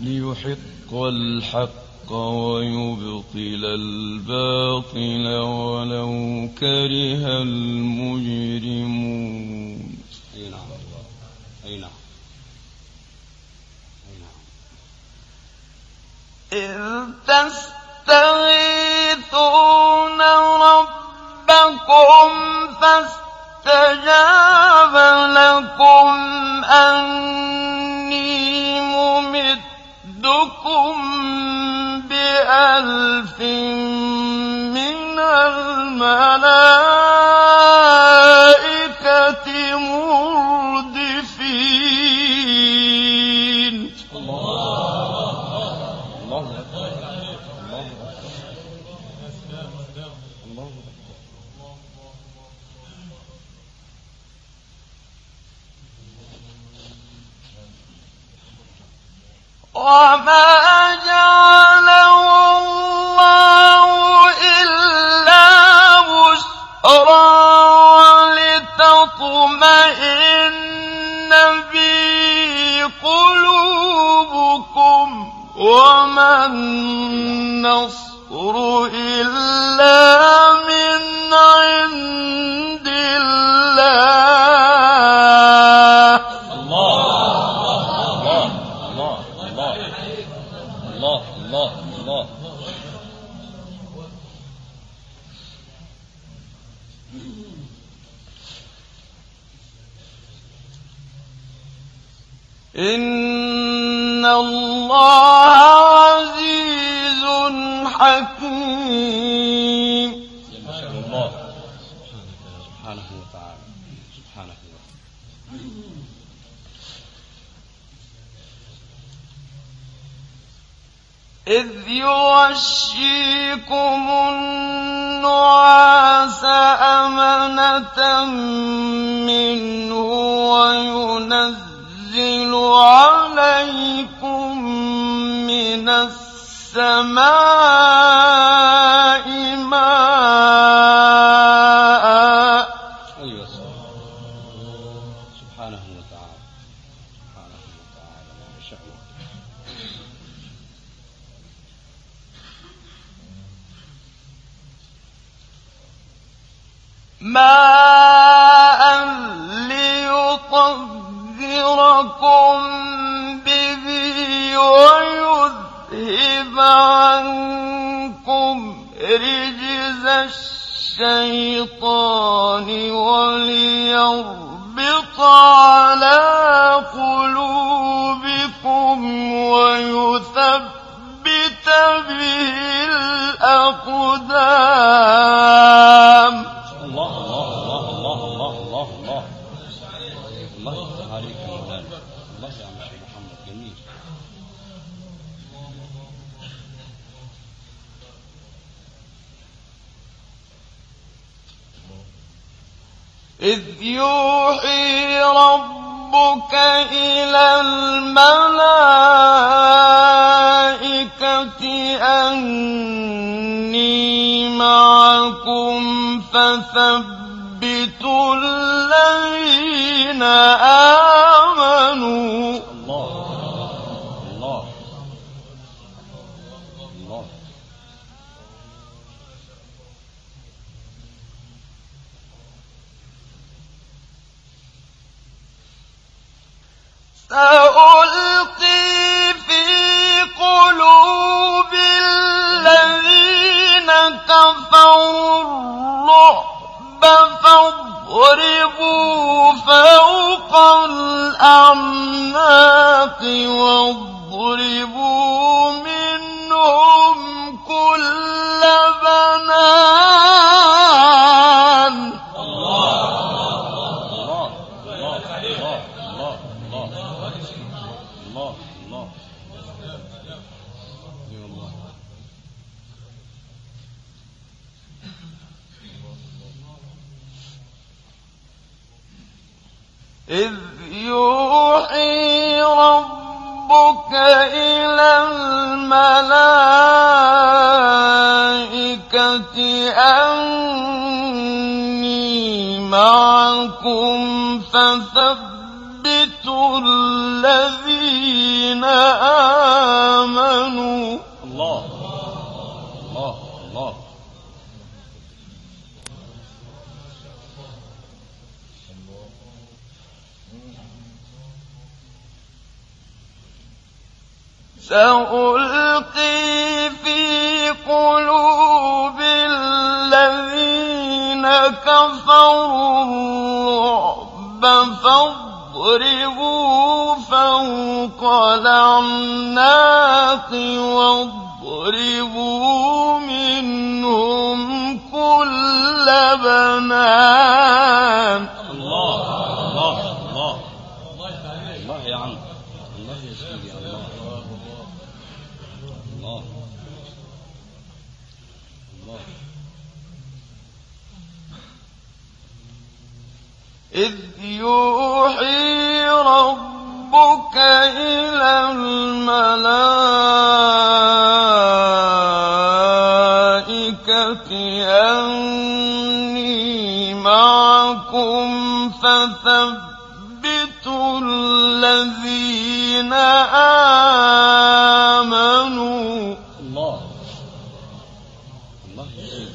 ليحق الحق ويبطل الباطل ولو كره المجرمون. أي نعم. إذ تستغيثون ربكم فاستجاب لكم أني ممدكم ب1000 من الملائكة مردفين. وما جعله الله إلا بشرى لتطمئن به قلوبكم وما النصر إلا من عند الله. الله. إن الله عزيز حكيم. الله سبحانه وتعالى. إذ يغشيكم النعاس أمنة منه وينزل عليكم من السماء ماء. سبحانه وتعالى. ما شاء الله. ماء ليطهركم به ويذهب عنكم رجز الشيطان وليربط على قلوبكم ويثبت به الأقدام. الله عليك يا مولانا. الله يا عم الشيخ محمد جميل. إذ يوحي ربك إلى الملائكة أني معكم فثبتوا الذين آمنوا. الله. سألقي في قلوب الذين كفروا الرعب فاضربوا فوق الأعناق واضربوا منهم كل بنان. إذ يوحي ربك إلى الملائكة أني معكم فثبتوا الذين آمنوا الله الله الله. سألقي في قلوب الذين كفروا الرعب فاضربوا فوق الأعناق واضربوا منهم كل بنان. الله الله الله الله يا عم، الله يا سيدي، الله الله الله. إذ يوحي ربك إلى الملائكة أني معكم فثبتوا الذين آمنوا. الله الله يا سيدي.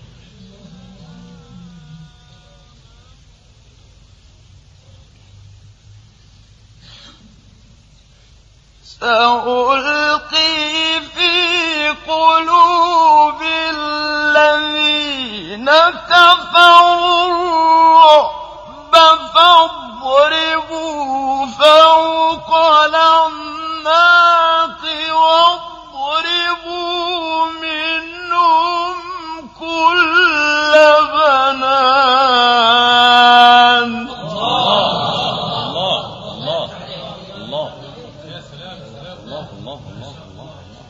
سألقي في قلوب الذين كفروا الرعب فاضربوا فوق الأعناق واضربوا منهم كل بنان. الله الله الله الله. يا سلام الله الله الله الله.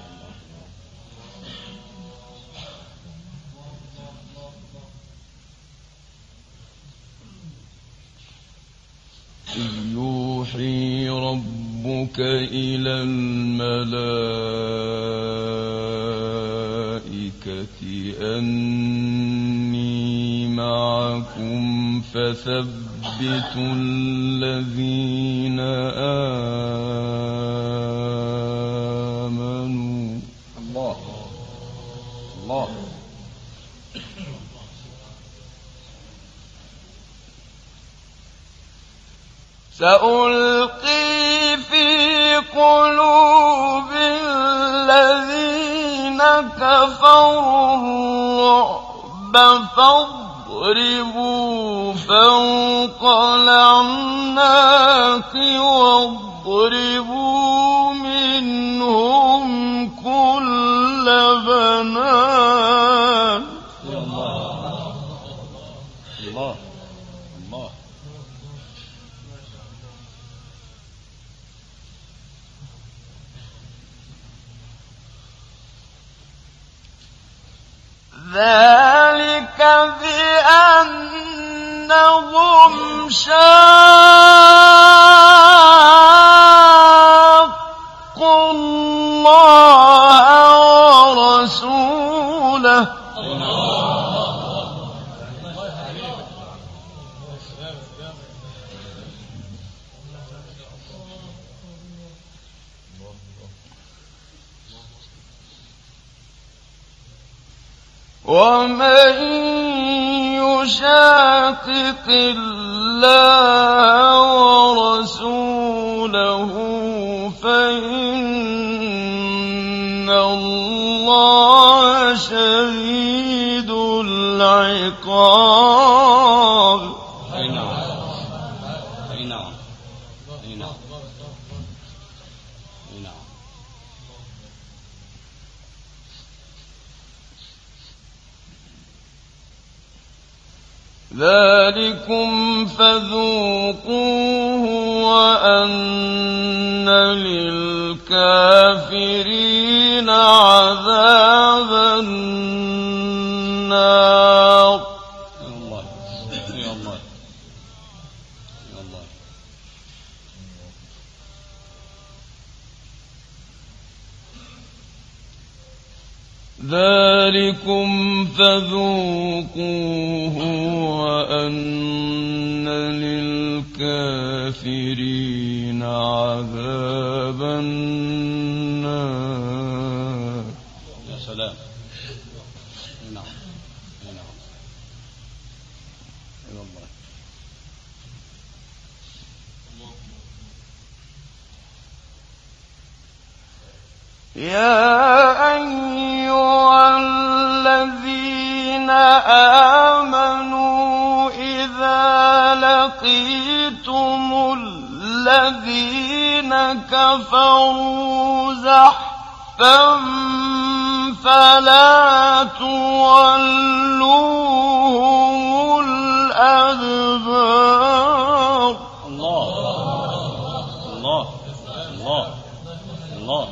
إذ يوحي ربك إلى الملائكة أني معكم فثبتوا الذين آمنوا. الله الله. سألقي في قلوب الذين كفروا الرعب فاضربوا فوق الأعناق واضربوا منهم كل بنان. الله الله الله. ذلك بأنهم شاقوا الله ورسوله ومن يشاقق الله ورسوله فإن الله شديد العقاب. أي نعم أي نعم أي نعم أي نعم. ذلكم فذوقوه وأن للكافرين عذاب النار. يا الله يا الله يا الله. ذلكم فذوقوه وأن للكافرين عذاب النار. يا سلام. نعم نعم. اي والله. يا أيها الذين آمنوا إذا لقيتم الذين كفروا زحفا فلا تولوهم الأدبار. الله الله الله الله.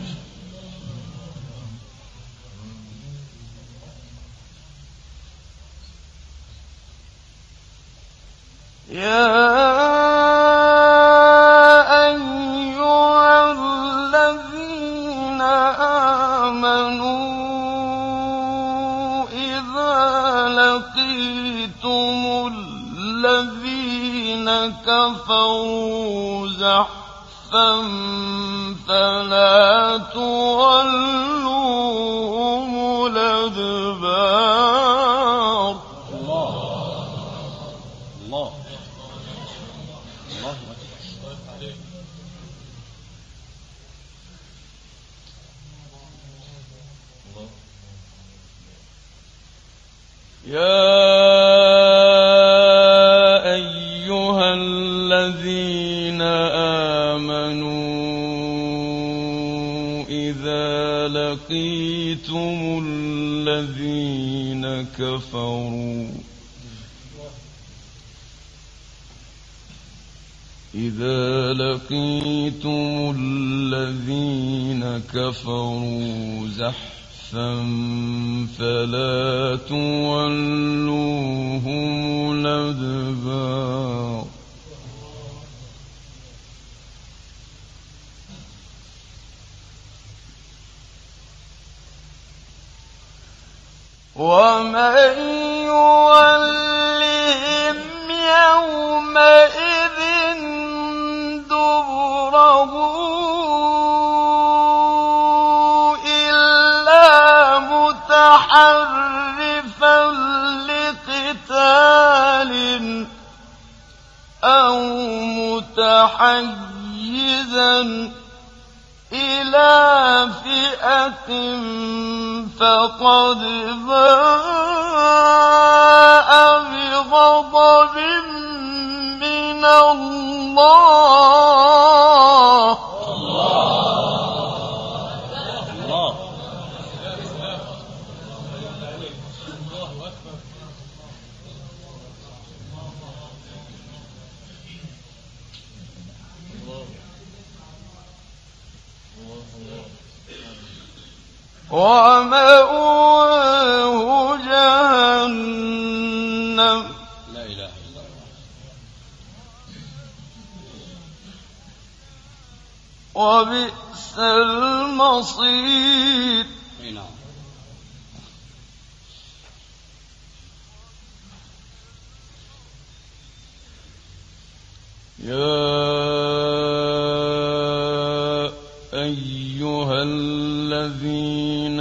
يا أيها الذين آمنوا إذا لقيتم الذين كفروا زحفا فلا تولوهم الأدبار. الله الله الله. يا أيها الذين آمنوا إذا لقيتم الذين كفروا زحفا فلا تولوهم الأدبار. ومن يولهم يومئذ دبره إلا متحرفا لقتال أو متحيزا إلى فئة فقد باء بغضب من الله. الله. ومأواه جهنم لا إله إلا الله. وبئس المصير. نعم. يا أيها الذين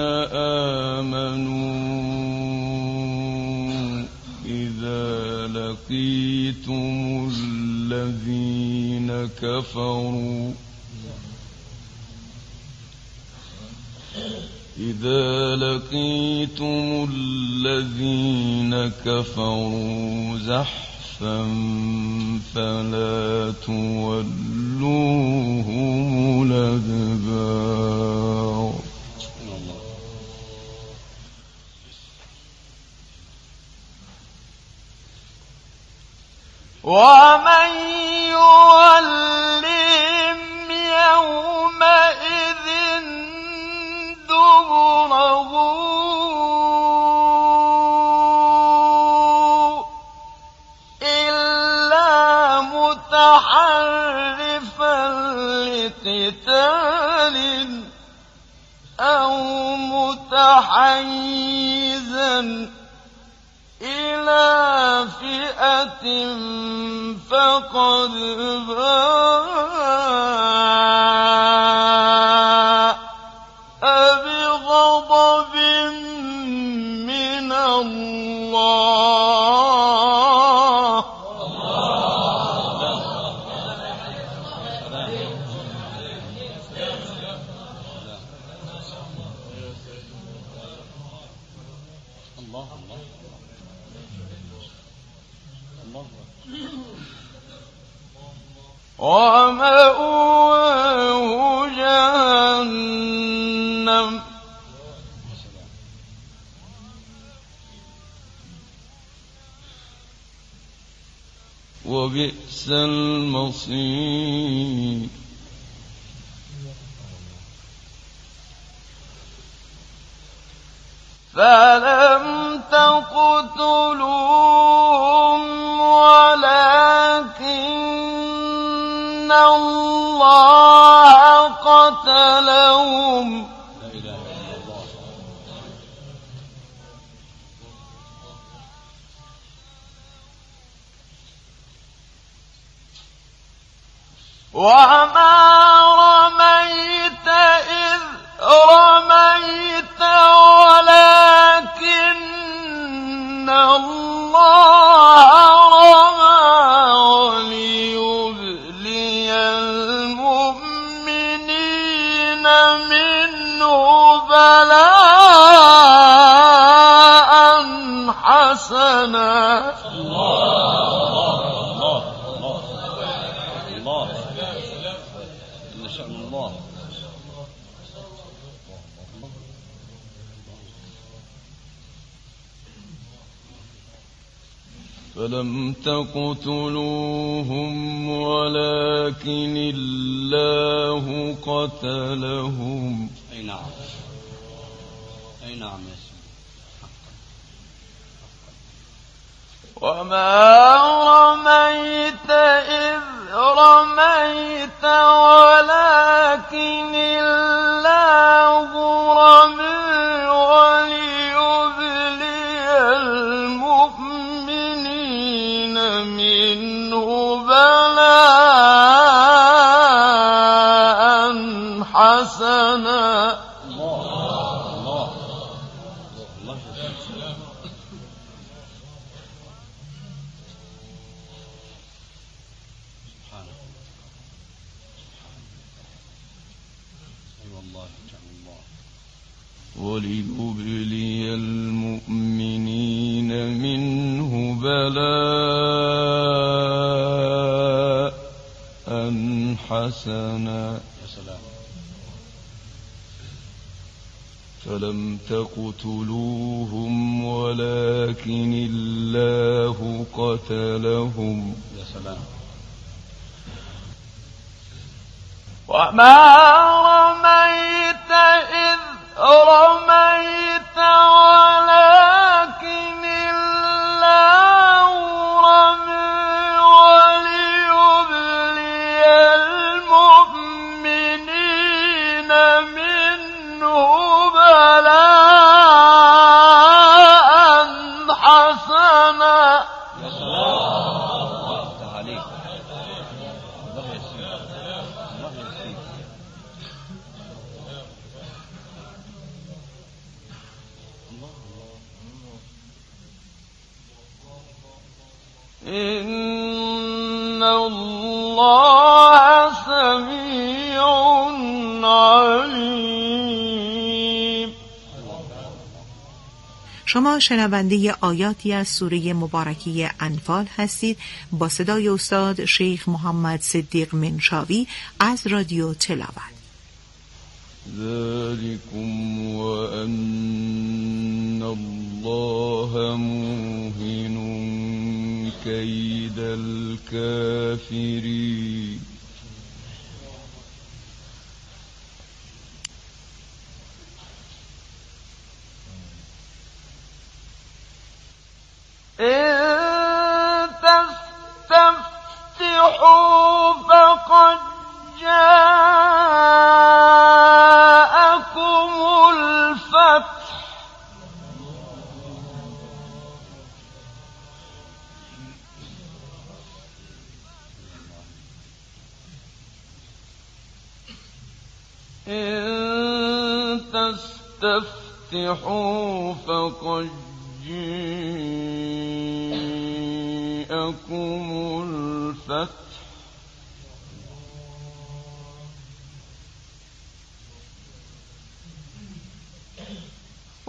آمنوا إذا لقيتم الذين كفروا زحفا فلا تولوهم الأدبار. ومن يولهم يومئذ دبره إلا متحرفا لقتال أو متحيزا إلى فئة فقد باء ومأواه جهنم وبئس المصير فلم تقتلوهم ولكن الله قتلهم وما رميت إذ رميت ولكن الله رمى وليبلي المؤمنين منه بلاء حسنا. فلم تقتلوهم ولكن الله قتلهم. أي نعم يا سيدي. وما رميت إذ رميت ولكن الله رمى وليبلي المؤمنين منه بلاء حسنا. وليبلي المؤمنين منه بلاء حسنا. فلم تقتلوهم ولكن الله قتلهم. يا سلام. وما رميت إذ رميت ولكن الله رمى وليبلي المؤمنين منه بلاء حسنا. يا سلام. الله عليك. الله يسلمك. الله يسلمك. إن الله سميع عليم. شما شنونده آیاتی از سوره مبارکه انفال هستید با صدای استاد شیخ محمد صدیق منشاوی از رادیو تلاوت. ذلكم وأن الله موهن كيد الكافرين. إن تستفتحوا فقد جاءكم الفتح إن تستفتحوا فقد جاءكم الفتح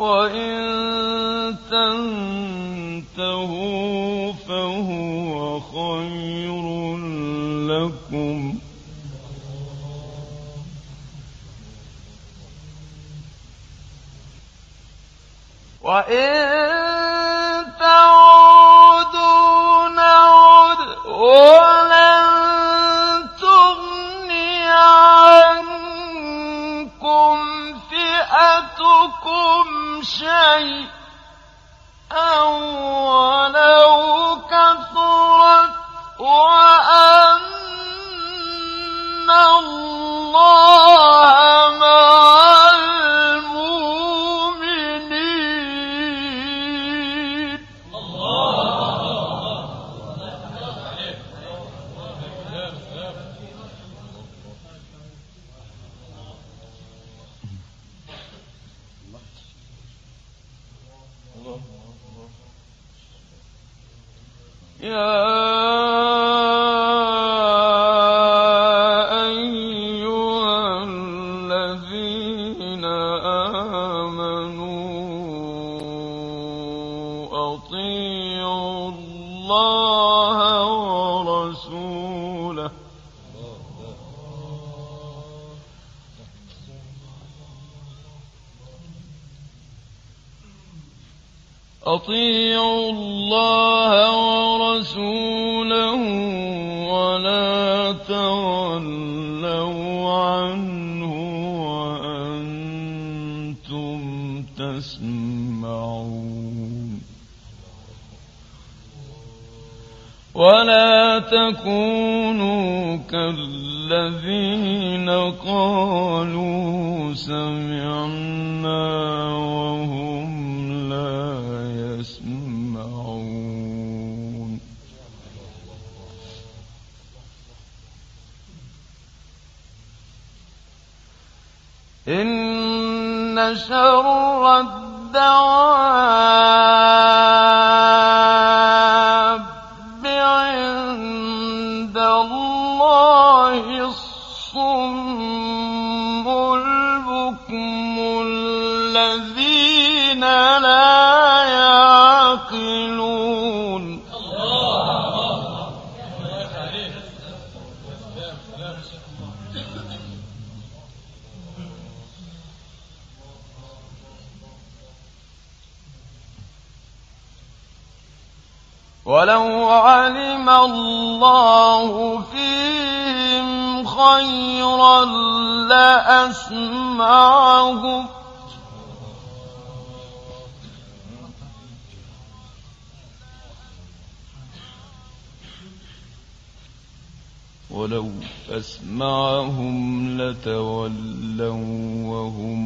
وإن تنتهوا فهو خير لكم وإن تعودوا نعد ولن تغني عنكم فئتكم شيئا ولو كثرت وأن الله مع المؤمنين. يا أيها الذين آمنوا أطيعوا الله ورسوله أطيعوا الله ورسوله ولا تولوا عنه وأنتم تسمعون ولا تكونوا كالذين قالوا سمعنا وهم لا يسمعون. إن شر الدواب عند الله الصم البكم الذين لا يعقلون. ولو علم الله فيهم خيرا لأسمعهم ولو أسمعهم لتولوا وهم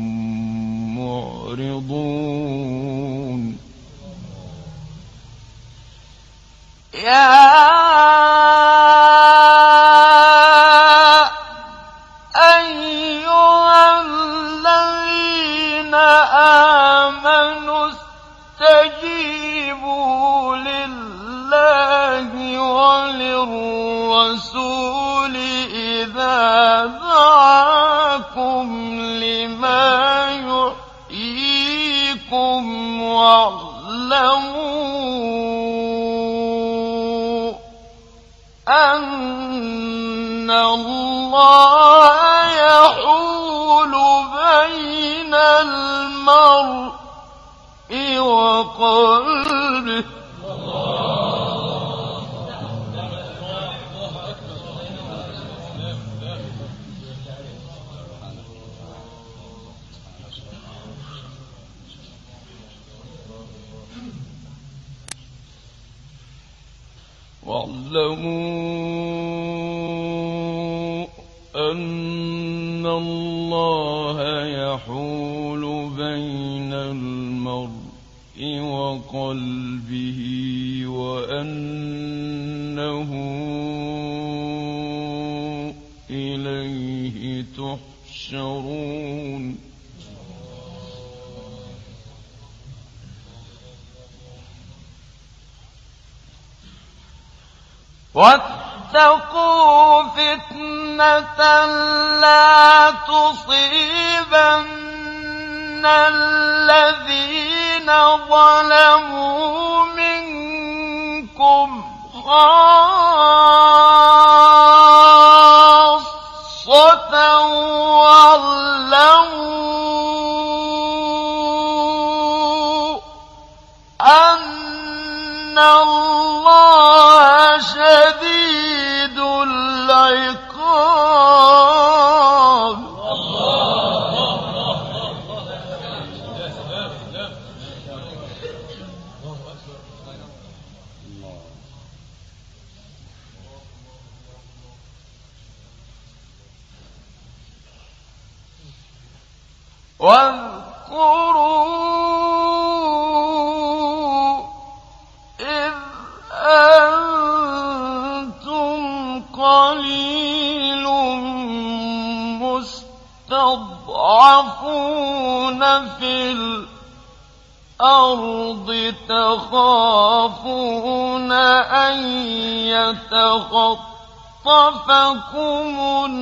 معرضون. يا أيها الذين آمنوا استجيبوا لله وللرسول إذا دعاكم لما يحييكم واعلموا أن الله يحول بين المرء وقلبه واعلموا أن الله يحول بين المرء وقلبه وأنه إليه تحشرون. واتقوا فتنة لا تصيبن الذين ظلموا منكم خاصة واعلموا أن الله شديد العقاب. واذكروا إذ أنتم قليل مستضعفون في الأرض تخافون أن يتخطفكم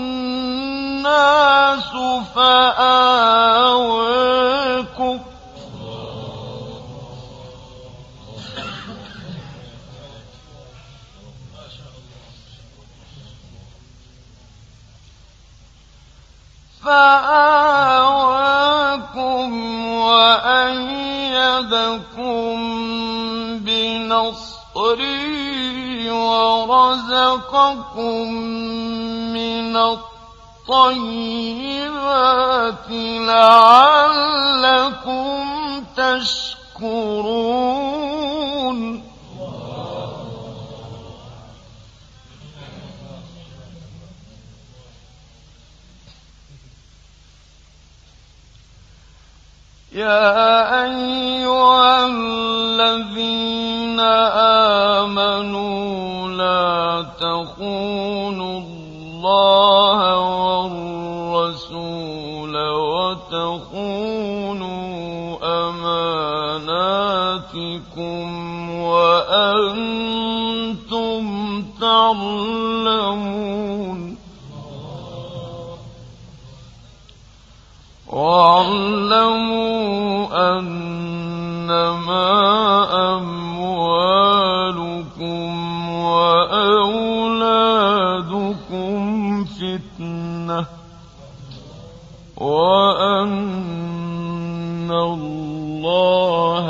الناس فآواكم وأيدكم بنصره ورزقكم من الطيبات لعلكم تشكرون. يا أيها الذين آمنوا لا تخونوا الله والرسول وتخونوا أماناتكم وأنتم تعلمون. واعلموا أنما أموالكم وأولادكم فتنة وأن الله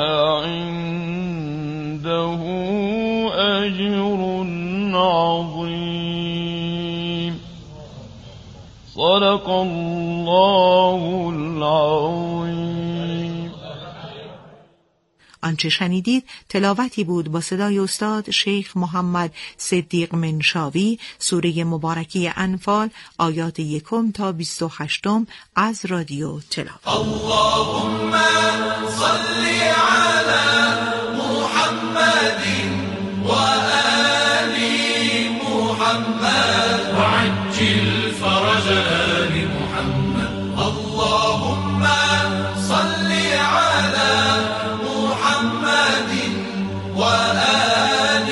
عنده أجر عظيم. صدق الله العظیم. آنچه شنیدید تلاوتی بود با صدای استاد شیخ محمد صدیق منشاوی، سوره مبارکه انفال، آیات 1 تا 28 از رادیو تلاوت. اللهم صل علی محمد و آل محمد وعجل فرج آل محمد. اللهم صل على محمد وآل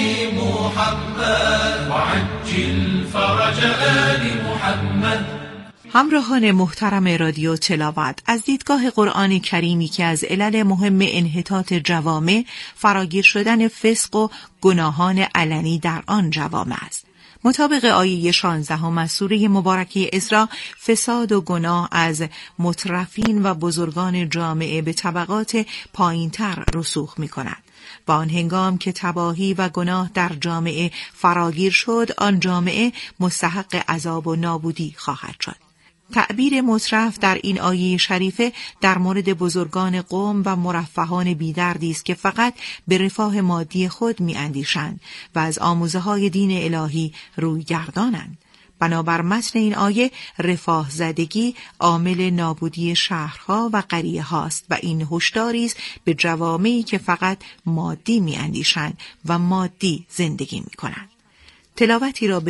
محمد وعجل فرج آل محمد. همراهان محترم رادیو تلاوت، از دیدگاه قرآن کریمی که از علل مهم انحطاط جوامع فراگیر شدن فسق و گناهان علنی در آن جوامع است. مطابق آیه 16 از سوره مبارکه اسراء، فساد و گناه از مترفین و بزرگان جامعه به طبقات پایین‌تر رسوخ می‌کند و آن هنگام که تباهی و گناه در جامعه فراگیر شد، آن جامعه مستحق عذاب و نابودی خواهد شد. تعبیر مترف در این آیه شریفه در مورد بزرگان قوم و مرفهان بی‌دردی است که فقط به رفاه مادی خود می‌اندیشند و از آموزه‌های دین الهی روی گردانند. بنابر متن این آیه، رفاه زدگی عامل نابودی شهرها و قریه هاست و این هشداری است به جوامعی که فقط مادی می‌اندیشند و مادی زندگی می‌کنند. تلاوتی را به